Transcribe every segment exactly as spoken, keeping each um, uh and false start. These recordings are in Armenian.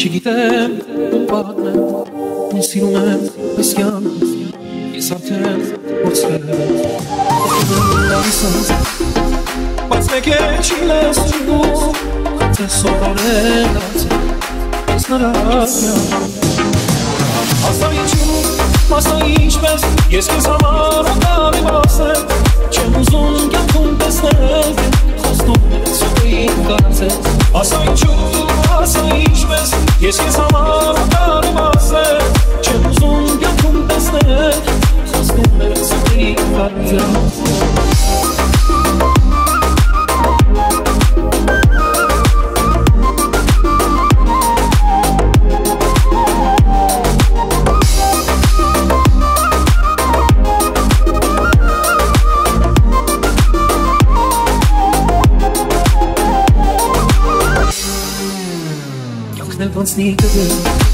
Չգիտեմ ում պատմեմ, ում սիրում եմ այս կյանքս, ես արդեն փորձվել եմ, բայց մեկ է չի լսում, թե սովորել դարձել, ես նրա կյանք։ Ասա ինչու, ասա ինչպես, ես քեզ համար անգամ եմ ասել, չեմ ուզում կյանքում տեսնել, խոստում ես ու կարծես։ Ասա ինչու, ասա ինչպես, ես քեզ համար անգամ եմ ասել, չեմ ուզում կյանքում տեսնել, խոստում ես ու կարծես։ Ոնցնի կգել,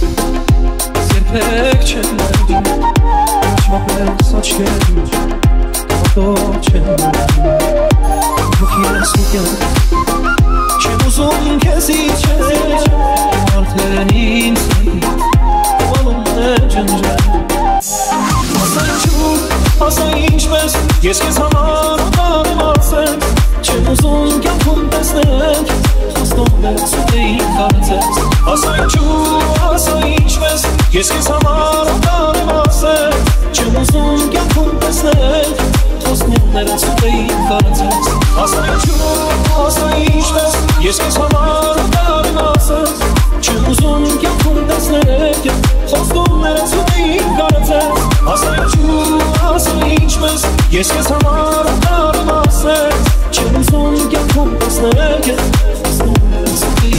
երբեք չեմ ներդին, չմապես աչկերուչ, կատով չեմ ներդին, հոգի ես ու կյանք, չեմ ուզում կեզ իջել, արդեն ինձ ներդին, կվալում է ջնջել։ Ասա ինչու, ասա ինչպես, ես կեզ համար անգամ եմ ասել, չեմ ուզում կյանքում տեսնել, խոստում ես ու կարծես։ Ասա ինչու, ասա ինչպես, ես քեզ համար անգամ եմ ասել, չեմ ուզում կյանքում տեսնել, խոստումներս ու կարծես։ Ասա ինչու, ասա ինչպես, ես քեզ համար անգամ եմ ասել, չեմ ուզում կյանքում տեսնել, խոստումներս ու կարծես։ Ասա ինչու, ասա ինչպես, ես քեզ համար անգամ եմ ասել, չեմ ուզում կյանքում տեսնել, խոստումներս ու